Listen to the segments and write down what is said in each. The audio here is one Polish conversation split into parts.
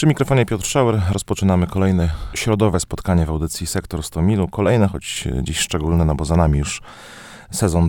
Przy mikrofonie Piotr Schauer. Rozpoczynamy kolejne środowe spotkanie w audycji Sektor 100 Milu. Kolejne, choć dziś szczególne, no bo za nami już sezon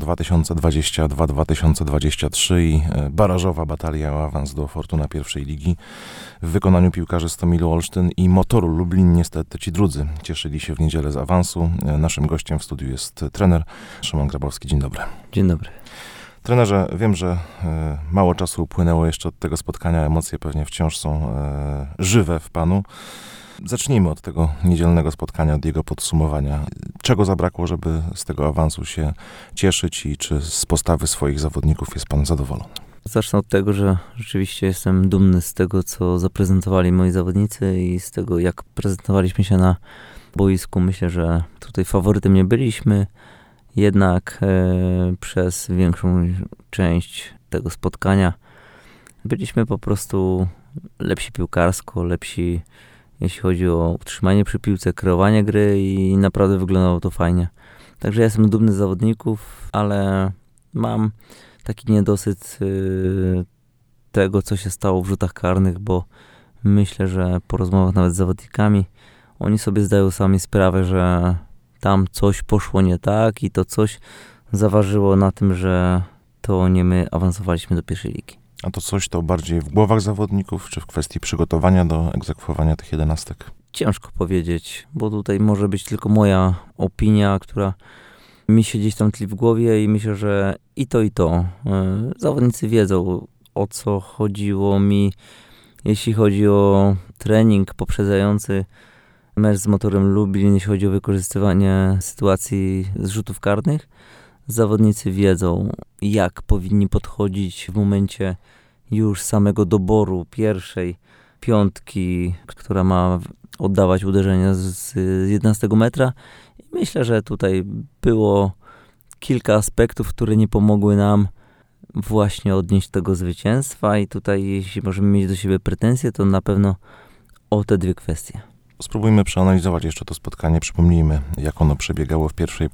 2022-2023 i barażowa batalia o awans do Fortuna pierwszej ligi w wykonaniu piłkarzy 100 Milu Olsztyn i Motoru Lublin. Niestety ci drudzy cieszyli się w niedzielę z awansu. Naszym gościem w studiu jest trener Szymon Grabowski. Dzień dobry. Dzień dobry. Trenerze, wiem, że mało czasu upłynęło jeszcze od tego spotkania. Emocje pewnie wciąż są żywe w panu. Zacznijmy od tego niedzielnego spotkania, od jego podsumowania. Czego zabrakło, żeby z tego awansu się cieszyć i czy z postawy swoich zawodników jest pan zadowolony? Zacznę od tego, że rzeczywiście jestem dumny z tego, co zaprezentowali moi zawodnicy i z tego, jak prezentowaliśmy się na boisku. Myślę, że tutaj faworytem nie byliśmy, jednak przez większą część tego spotkania byliśmy po prostu lepsi piłkarsko, lepsi jeśli chodzi o utrzymanie przy piłce, kreowanie gry i naprawdę wyglądało to fajnie. Także ja jestem dumny z zawodników, ale mam taki niedosyt tego, co się stało w rzutach karnych, bo myślę, że po rozmowach nawet z zawodnikami oni sobie zdają sami sprawę, że tam coś poszło nie tak i to coś zaważyło na tym, że to nie my awansowaliśmy do pierwszej ligi. A to coś to bardziej w głowach zawodników, czy w kwestii przygotowania do egzekwowania tych 11? Ciężko powiedzieć, bo tutaj może być tylko moja opinia, która mi się gdzieś tam tli w głowie i myślę, że i to. Zawodnicy wiedzą, o co chodziło mi, jeśli chodzi o trening poprzedzający mecz z Motorem Lublin, jeśli chodzi o wykorzystywanie sytuacji z rzutów karnych. Zawodnicy wiedzą, jak powinni podchodzić w momencie już samego doboru pierwszej piątki, która ma oddawać uderzenia z 11 metra. I myślę, że tutaj było kilka aspektów, które nie pomogły nam właśnie odnieść tego zwycięstwa i tutaj jeśli możemy mieć do siebie pretensje, to na pewno o te dwie kwestie. Spróbujmy przeanalizować jeszcze to spotkanie. Przypomnijmy, jak ono przebiegało w pierwszej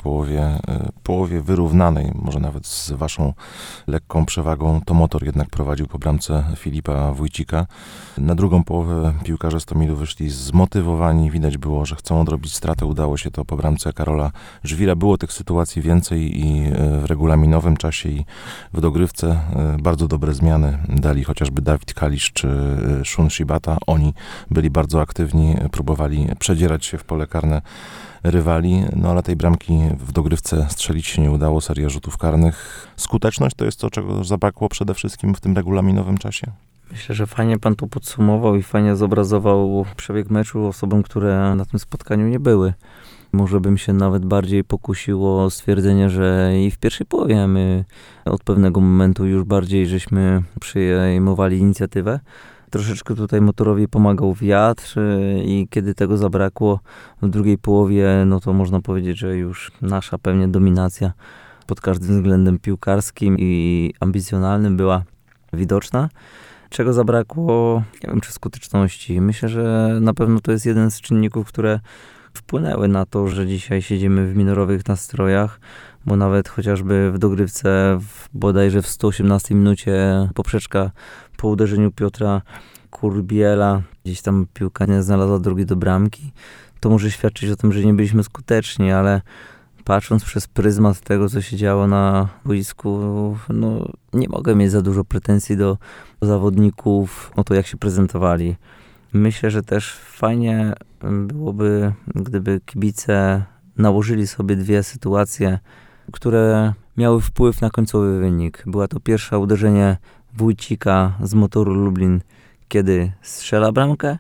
połowie wyrównanej, może nawet z waszą lekką przewagą. To Motor jednak prowadził po bramce Filipa Wójcika. Na drugą połowę piłkarze 100 Milu wyszli zmotywowani. Widać było, że chcą odrobić stratę. Udało się to po bramce Karola Żwira. Było tych sytuacji więcej i w regulaminowym czasie i w dogrywce bardzo dobre zmiany dali chociażby Dawid Kalisz czy Shun Shibata. Oni byli bardzo aktywni, próbowali przedzierać się w pole karne rywali, no ale tej bramki w dogrywce strzelić się nie udało, seria rzutów karnych. Skuteczność to jest to, czego zabrakło przede wszystkim w tym regulaminowym czasie? Myślę, że fajnie pan to podsumował i fajnie zobrazował przebieg meczu osobom, które na tym spotkaniu nie były. Może bym się nawet bardziej pokusiło o stwierdzenie, że i w pierwszej połowie my od pewnego momentu już bardziej żeśmy przejmowali inicjatywę. Troszeczkę tutaj Motorowi pomagał wiatr i kiedy tego zabrakło w drugiej połowie, no to można powiedzieć, że już nasza pewnie dominacja pod każdym względem piłkarskim i ambicjonalnym była widoczna. Czego zabrakło? Nie wiem, czy skuteczności. Myślę, że na pewno to jest jeden z czynników, które wpłynęły na to, że dzisiaj siedzimy w minorowych nastrojach, bo nawet chociażby w dogrywce bodajże w 118 minucie poprzeczka po uderzeniu Piotra Kurbiela, gdzieś tam piłka nie znalazła drogi do bramki. To może świadczyć o tym, że nie byliśmy skuteczni, ale patrząc przez pryzmat tego, co się działo na boisku, no nie mogę mieć za dużo pretensji do zawodników o to, jak się prezentowali. Myślę, że też fajnie byłoby, gdyby kibice nałożyli sobie dwie sytuacje, które miały wpływ na końcowy wynik. Była to pierwsze uderzenie Wójcika z Motoru Lublin, kiedy strzela bramkę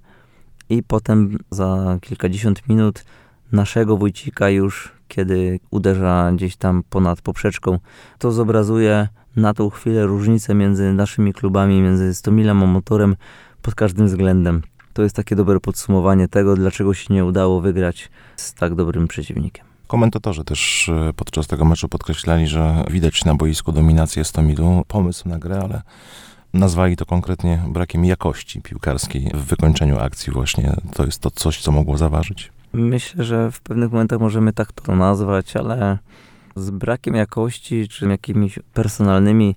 i potem za kilkadziesiąt minut naszego Wójcika już, kiedy uderza gdzieś tam ponad poprzeczką. To zobrazuje na tą chwilę różnicę między naszymi klubami, między 100 Milem a Motorem pod każdym względem. To jest takie dobre podsumowanie tego, dlaczego się nie udało wygrać z tak dobrym przeciwnikiem. Komentatorzy też podczas tego meczu podkreślali, że widać na boisku dominację 100 Milu, pomysł na grę, ale nazwali to konkretnie brakiem jakości piłkarskiej w wykończeniu akcji właśnie. To jest to coś, co mogło zaważyć. Myślę, że w pewnych momentach możemy tak to nazwać, ale z brakiem jakości, czy jakimiś personalnymi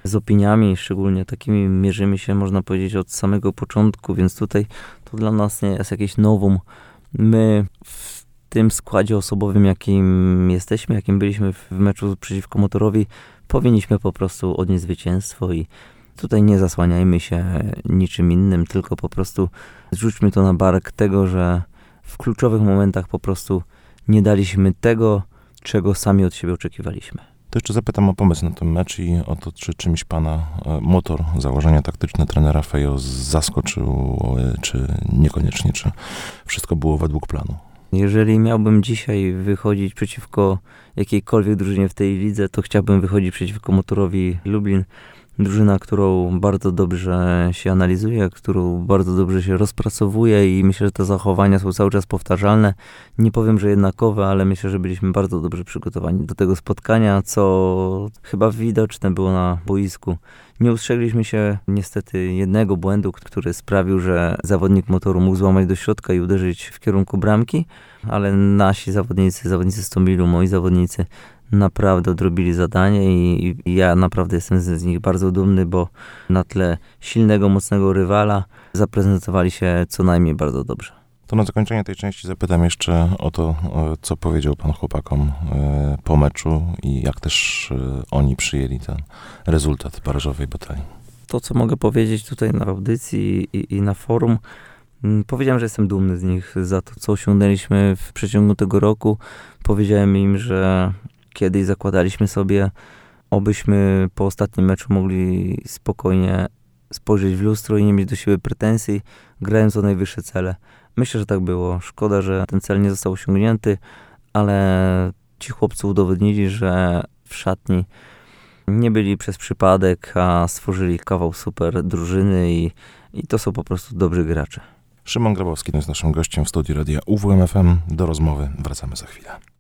z opiniami, szczególnie takimi mierzymy się, można powiedzieć, od samego początku, więc tutaj to dla nas nie jest jakieś novum. My w tym składzie osobowym, jakim jesteśmy, jakim byliśmy w meczu przeciwko Motorowi, powinniśmy po prostu odnieść zwycięstwo i tutaj nie zasłaniajmy się niczym innym, tylko po prostu zrzućmy to na bark tego, że w kluczowych momentach po prostu nie daliśmy tego, czego sami od siebie oczekiwaliśmy. To jeszcze zapytam o pomysł na ten mecz i o to, czy czymś pana motor, założenia taktyczne trenera Fejo zaskoczył, czy niekoniecznie, czy wszystko było według planu? Jeżeli miałbym dzisiaj wychodzić przeciwko jakiejkolwiek drużynie w tej lidze, to chciałbym wychodzić przeciwko Motorowi Lublin. Drużyna, którą bardzo dobrze się analizuje, którą bardzo dobrze się rozpracowuje i myślę, że te zachowania są cały czas powtarzalne. Nie powiem, że jednakowe, ale myślę, że byliśmy bardzo dobrze przygotowani do tego spotkania, co chyba widoczne było na boisku. Nie ustrzegliśmy się niestety jednego błędu, który sprawił, że zawodnik Motoru mógł złamać do środka i uderzyć w kierunku bramki, ale nasi zawodnicy Stomilu, moi zawodnicy, naprawdę odrobili zadanie i ja naprawdę jestem z nich bardzo dumny, bo na tle silnego, mocnego rywala zaprezentowali się co najmniej bardzo dobrze. To na zakończenie tej części zapytam jeszcze o to, co powiedział pan chłopakom po meczu i jak też oni przyjęli ten rezultat barażowej batalii. To, co mogę powiedzieć tutaj na audycji i na forum, powiedziałem, że jestem dumny z nich za to, co osiągnęliśmy w przeciągu tego roku. Powiedziałem im, że kiedyś zakładaliśmy sobie, obyśmy po ostatnim meczu mogli spokojnie spojrzeć w lustro i nie mieć do siebie pretensji, grając o najwyższe cele. Myślę, że tak było. Szkoda, że ten cel nie został osiągnięty, ale ci chłopcy udowodnili, że w szatni nie byli przez przypadek, a stworzyli kawał super drużyny i to są po prostu dobrzy gracze. Szymon Grabowski jest naszym gościem w studiu radia UWMFM. Do rozmowy wracamy za chwilę.